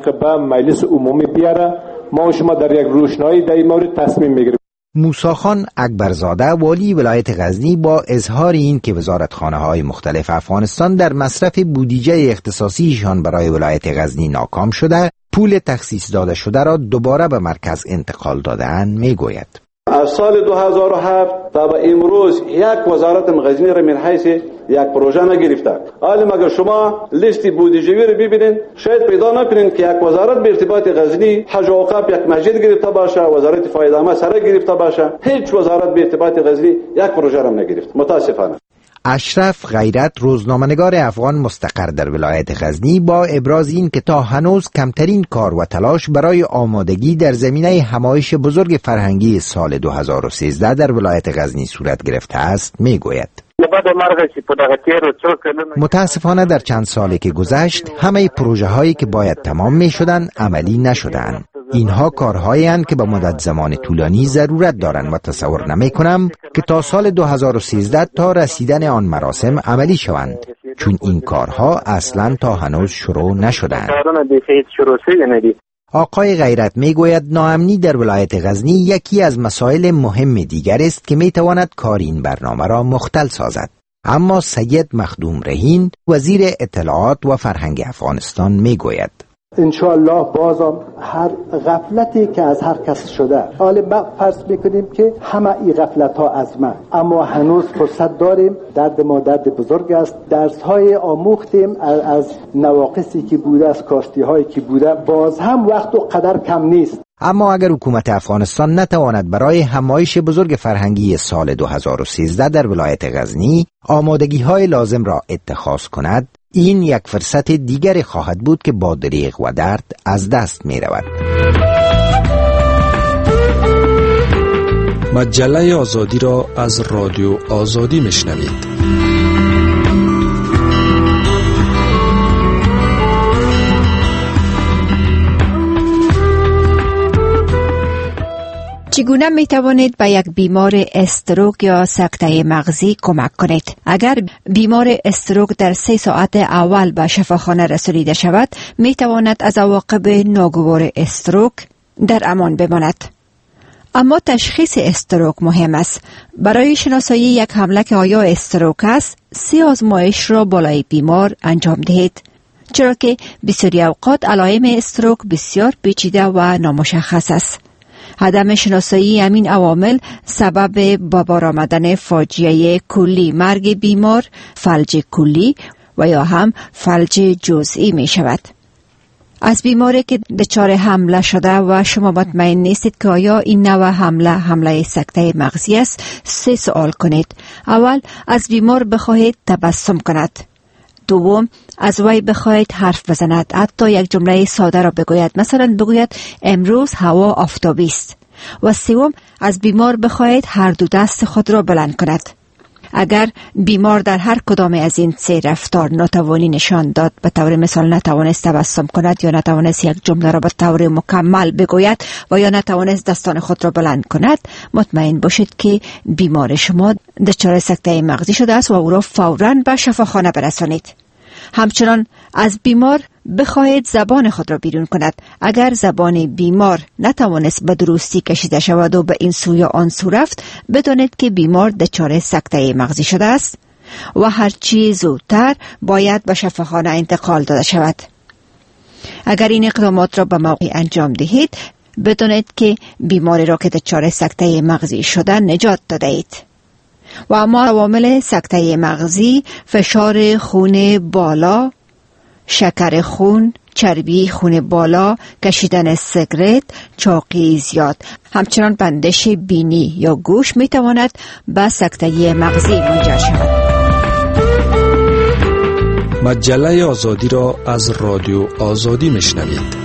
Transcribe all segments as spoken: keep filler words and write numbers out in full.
که به مجلس عمومی بیاره. ما و شما در یک روشنایی در این مورد تصمیم میگیریم. موسی خان اکبرزاده والی ولایت غزنی با اظهار این که وزارتخانه‌های مختلف افغانستان در مصرف بودجه اختصاصیشان برای ولایت غزنی ناکام شده، پول تخصیص داده شده را دوباره به مرکز انتقال داده‌اند میگوید. از سال دو هزار و هفت تا به امروز یک وزارت غزنی را من حیث یک پروژه نگرفته. حالا مگر شما لیست بودجه‌ای را ببینید، شاید پیدا نکنید که یک وزارت به ارتباط غزنی حج و اوقاف یک مسجد گرفته باشه، وزارت فایده‌آمد سرک گرفته باشه. هیچ وزارت به ارتباط غزنی یک پروژه را نگرفت. متاسفانه. اشرف غیرت، روزنامه‌نگار افغان مستقر در ولایت غزنی، با ابراز این که تا هنوز کمترین کار و تلاش برای آمادگی در زمینه همایش بزرگ فرهنگی سال دو هزار و سیزده در ولایت غزنی صورت گرفته است میگوید. متاسفانه در چند سالی که گذشت همه پروژه هایی که باید تمام می شدن عملی نشدند. اینها کارهایی اند که به مدت زمان طولانی ضرورت دارند و تصور نمی کنم که تا سال دو هزار و سیزده تا رسیدن آن مراسم عملی شوند، چون این کارها اصلا تا هنوز شروع نشدند. آقای غیرت میگوید ناامنی در ولایت غزنی یکی از مسائل مهم دیگر است که میتواند کار این برنامه را مختل سازد. اما سید مخدوم رهین، وزیر اطلاعات و فرهنگ افغانستان میگوید انشاءالله بازم هر غفلتی که از هر کس شده، حالا ما فرض میکنیم که همه این غفلت ها از ما، اما هنوز فرصت داریم. درد ما درد بزرگ است. درس های آموختیم از نواقصی که بوده، از کاستی هایی که بوده، باز هم وقت و قدر کم نیست. اما اگر حکومت افغانستان نتواند برای همایش بزرگ فرهنگی سال دو هزار و سیزده در ولایت غزنی آمادگی های لازم را اتخاذ کند، این یک فرصت دیگری خواهد بود که با دریغ و درد از دست می رود. مجله آزادی را از رادیو آزادی می شنوید. چگونه می توانید به یک بیمار استروک یا سکته مغزی کمک کنید؟ اگر بیمار استروک در سه ساعت اول به شفاخانه رسانیده شود، می تواند از عواقب ناگوار استروک در امان بماند. اما تشخیص استروک مهم است. برای شناسایی یک حمله که آیا استروک است، سه آزمایش را بالای بیمار انجام دهید، چرا که بسیاری اوقات علائم استروک بسیار پیچیده و نامشخص است. عدم شناسایی همین عوامل سبب به بار آمدن فاجعه کلی، مرگ بیمار، فلج کلی و یا هم فلج جزئی می شود. از بیماری که دچار حمله شده و شما مطمئن نیستید که آیا این نوع حمله حمله سکته مغزی است، سه سوال کنید. اول، از بیمار بخواهید تبسم کند. دوم، از وی بخواهید حرف بزند، حتی یک جمله ساده را بگوید، مثلا بگوید امروز هوا آفتابی است. و سوم، از بیمار بخواهید هر دو دست خود را بلند کند. اگر بیمار در هر کدام از این سه رفتار ناتوانی نشان داد، به طور مثال نتوانست تبسم کند یا نتوانست یک جمله را به طور مکمل بگوید و یا نتوانست دستان خود را بلند کند، مطمئن باشید که بیمار شما دچار سکته مغزی شده است و او را فوراً به شفاخانه برسانید. همچنان از بیمار بخواهید زبان خود را بیرون کند. اگر زبان بیمار نتوانست به درستی کشیده شود و به این سو یا آن سو رفت، بدانید که بیمار دچار سکته مغزی شده است و هرچی زودتر باید به شفاخانه انتقال داده شود. اگر این اقدامات را به موقع انجام دهید، بدانید که بیماری را که دچار سکته مغزی شده نجات داده اید. و اما عوامل سکته مغزی: فشار خون بالا، شکر خون، چربی خون بالا، کشیدن سیگرت، چاقی زیاد، همچنان بندش بینی یا گوش می تواند به سکته مغزی منجر شود. مجله آزادی را از رادیو آزادی می شنوید.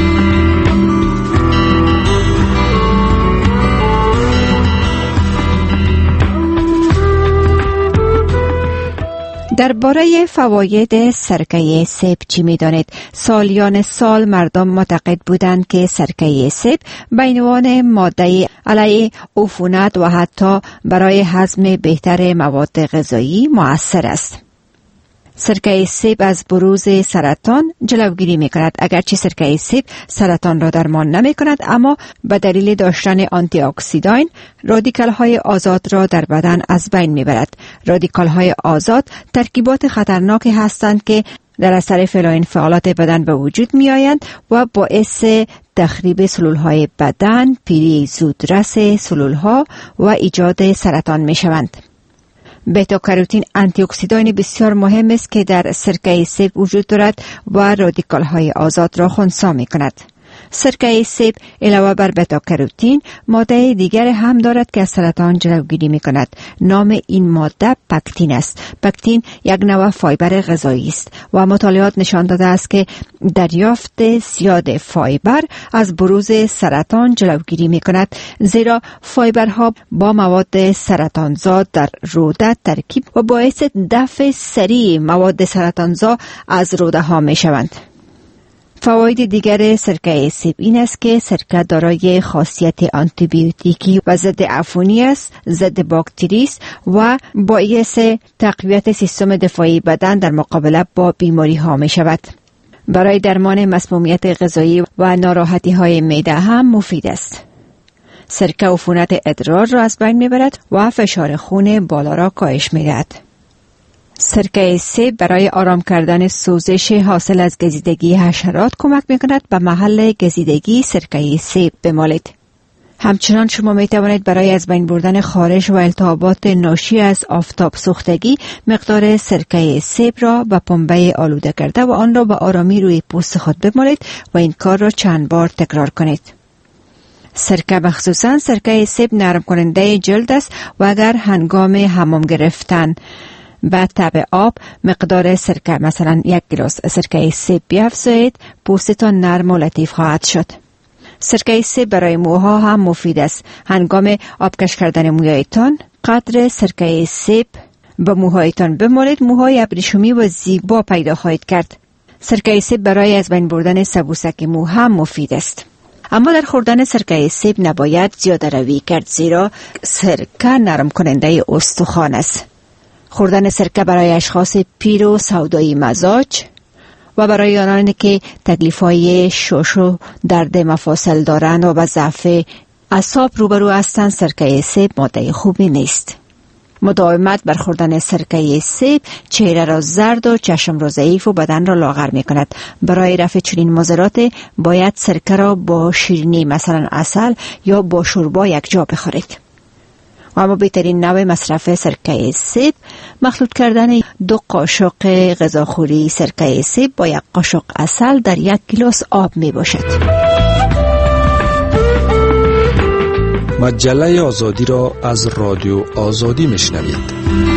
درباره فواید سرکه سیب چی می دانید؟ سالیان سال مردم معتقد بودند که سرکه سیب به عنوان ماده علیه عفونت و حتی برای هضم بهتر مواد غذایی مؤثر است. سرکه سیب از بروز سرطان جلوگیری می کند. اگرچه سرکه سیب سرطان را درمان نمی کند، اما به دلیل داشتن آنتی اکسیداین رادیکال های آزاد را در بدن از بین می برد. رادیکال های آزاد ترکیبات خطرناکی هستند که در اثر فعل و انفعالات بدن به وجود می آیند و باعث تخریب سلول های بدن، پیری زودرس سلول ها و ایجاد سرطان می شوند. بتا کاروتین آنتی اکسیداین بسیار مهم است که در سرکه سیب وجود دارد و رادیکال های آزاد را خنثی می کند. سرکه سیب علاوه بر بتا کاروتین ماده دیگر هم دارد که از سرطان جلوگیری می کند. نام این ماده پکتین است. پکتین یک نوع فایبر غذایی است و مطالعات نشان داده است که دریافت زیاد فایبر از بروز سرطان جلوگیری می کند، زیرا فایبرها با مواد سرطانزا در روده ترکیب و باعث دفع سریع مواد سرطانزا از روده ها می شوند. فواید دیگر سرکه سیب این است که سرکه دارای خاصیت آنتی بیوتیکی و ضد عفونی است، ضد باکتری است و باعث تقویت سیستم دفاعی بدن در مقابله با بیماری ها می شود. برای درمان مسمومیت غذایی و ناراحتی های معده هم مفید است. سرکه عفونت ادرار را از بین می برد و فشار خون بالا را کاهش می دهد. سرکه سیب برای آرام کردن سوزش حاصل از گزیدگی حشرات کمک می‌کند. به محل گزیدگی سرکه سیب بمالید. همچنان شما می توانید برای از بین بردن خارش و التهابات ناشی از آفتاب سوختگی مقدار سرکه سیب را به پنبه آلوده کرده و آن را به آرامی روی پوست خود بمالید و این کار را چند بار تکرار کنید. سرکه مخصوصاً سرکه سیب نرم کننده جلد است و اگر هنگام حمام گرفتن بعد تب آب مقدار سرکه مثلا یک گلاس سرکه سیب بیافزایید، پوستتان نرم و لطیف خواهد شد. سرکه سیب برای موها هم مفید است. هنگام آبکش کردن موهایتان قدر سرکه سیب به موهایتان بمالید، موهای ابریشمی و زیبا پیدا خواهید کرد. سرکه سیب برای از بین بردن سبوسک مو هم مفید است. اما در خوردن سرکه سیب نباید زیاده روی کرد، زیرا سرکه نرم کننده استخوان است. خوردن سرکه برای اشخاص پیر و سودایی مزاج و برای آنانی که تکلیف‌های شش و درد مفاصل دارند و با ضعف اعصاب روبرو هستند، سرکه سیب ماده خوبی نیست. مداومت بر خوردن سرکه سیب چهره را زرد و چشم را ضعیف و بدن را لاغر می کند. برای رفع چنین مضرات باید سرکه را با شیرینی مثلا عسل یا با شوربا یک جا بخورید. اما بهترین نوع مصرف سرکه سیب مخلوط کردن دو قاشق غذاخوری سرکه سیب با یک قاشق عسل در یک گیلاس آب می باشد. مجله آزادی را از رادیو آزادی میشنوید.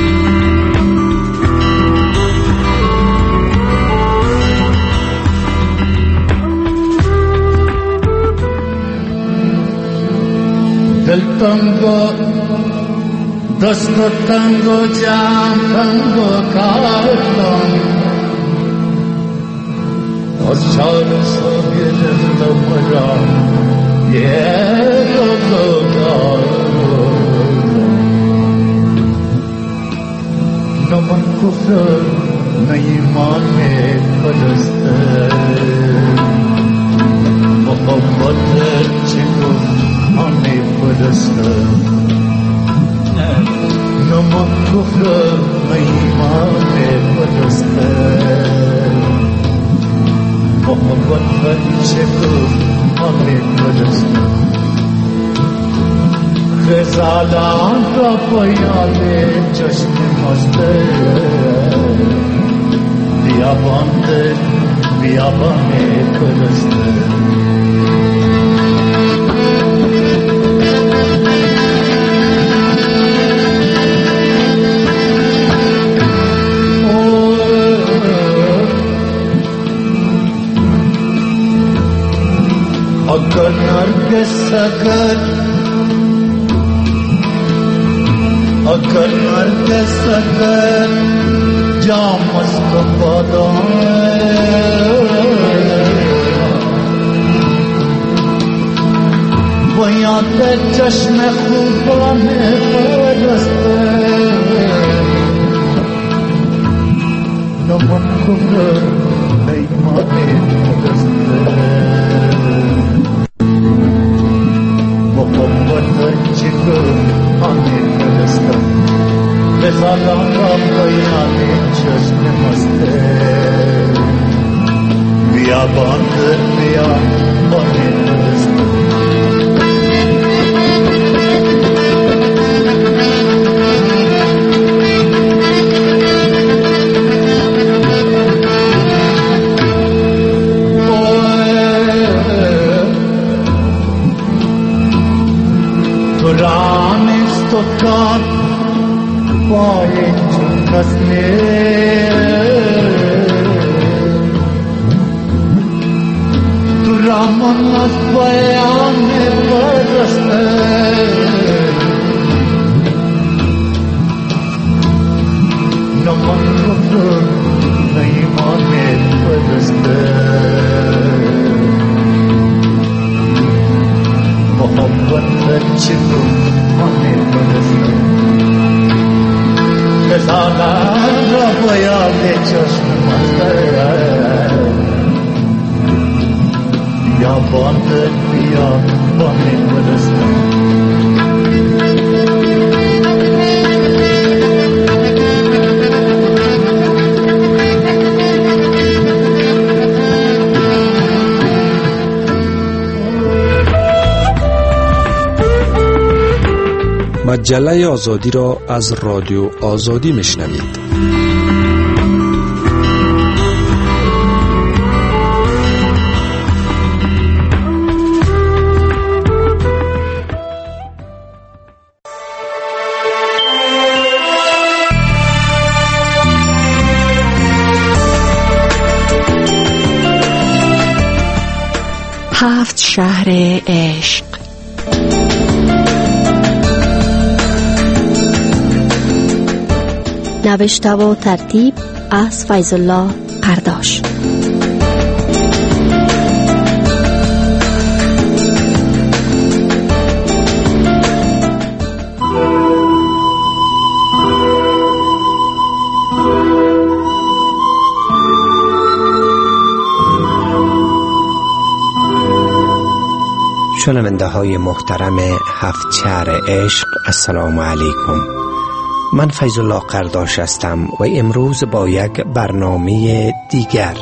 دل تنگو دست تنگو جام تنگو کارتان از شار سوگی دل مرا یه لوگو نمن کفر نیمان میں پرستے محبت چکو ہمیں پرستے نمن کفر نیمان میں پرستے محبت چکو ہمیں پرستے غزالان را پیال چشم مسته بیابان ده بیابان کرسته اگر نرگس اگر اگر نرگس اگر جام مستفادان بیاد چشم خوبان پرسته kufr iman mohabbat chiko amin dastan bezalam bayram chashme maste biyaban biya amin dastan Kan paye chukasne tu raman as bayan mein baraste naman kufr nahi mane baraste mohabbat chiko mane baraste Zala rabaya le chashm master ya band ya bane wadastan مجله آزادی را از رادیو آزادی میشنوید. هفت شهر عشق. نوشته و ترتیب از فیض الله قرداش. شنونده های محترم هفت شهر عشق، السلام علیکم. من فیض الله قرداش هستم و امروز با یک برنامه دیگر.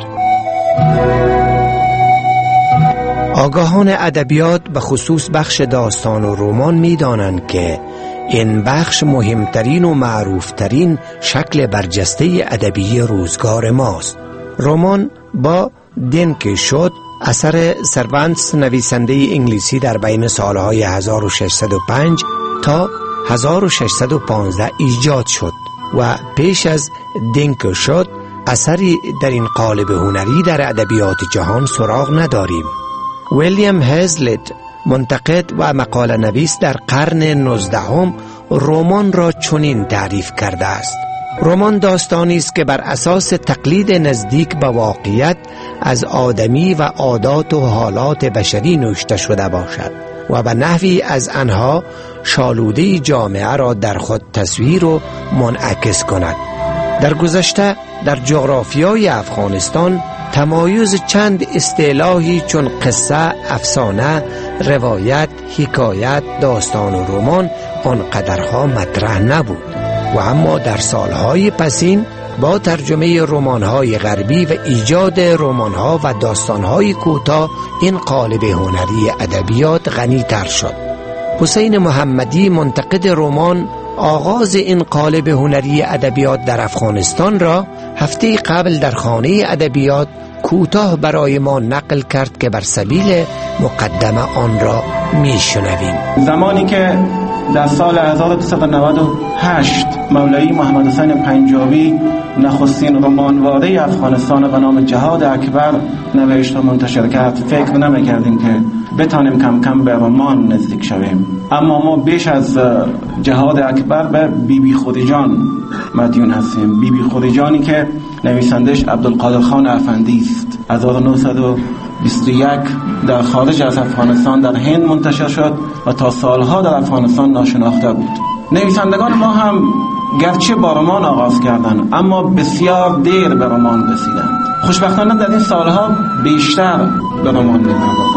آگاهان ادبیات به خصوص بخش داستان و رمان می دانند که این بخش مهمترین و معروفترین شکل برجسته ادبی روزگار ماست. رمان با دن کیشوت اثر سروانتس نویسنده انگلیسی در بین سالهای هزار و ششصد و پنج تا هزار و ششصد و پانزده ایجاد شد و پیش از دن کیشوت اثری در این قالب هنری در ادبیات جهان سراغ نداریم. ویلیام هزلیت منتقد و مقاله نویس در قرن نوزدهم رمان را چنین تعریف کرده است: رمان داستانی است که بر اساس تقلید نزدیک به واقعیت از آدمی و عادات و حالات بشری نوشته شده باشد و به نحوی از آنها شالوده جامعه را در خود تصویر و منعکس کند. در گذشته در جغرافیای افغانستان تمایز چند اصطلاحی چون قصه، افسانه، روایت، حکایت، داستان و رمان آنقدرها مطرح نبود و اما در سالهای پسین با ترجمه رمان‌های غربی و ایجاد رمان‌ها و داستان‌های کوتاه این قالب هنری ادبیات غنی‌تر شد. حسین محمدی منتقد رمان آغاز این قالب هنری ادبیات در افغانستان را هفته قبل در خانه ادبیات کوتاه برای ما نقل کرد که بر سبیل مقدمه آن را میشنویم. زمانی که در سال هزار و دویست و نود و هشت مولوی محمد حسین پنجابی نخستین رمانواره افغانستان به نام جهاد اکبر نوشت و منتشر کرد، فکر نمی‌کردیم که بتانیم کم کم به رمان نزدیک شویم. اما ما بیش از جهاد اکبر به بی بی خودجان مدیون هستیم. بی بی خودجانی که نویسندش عبدالقادر خان افندی است. هزار و نهصد و بیست و یک در خارج از افغانستان در هند منتشر شد و تا سالها در افغانستان ناشناخته بود. نویسندگان ما هم گرچه با رمان آغاز کردند اما بسیار دیر به رمان رسیدند. خوشبختانه در این سالها بیشتر به رمان می‌پرداختند.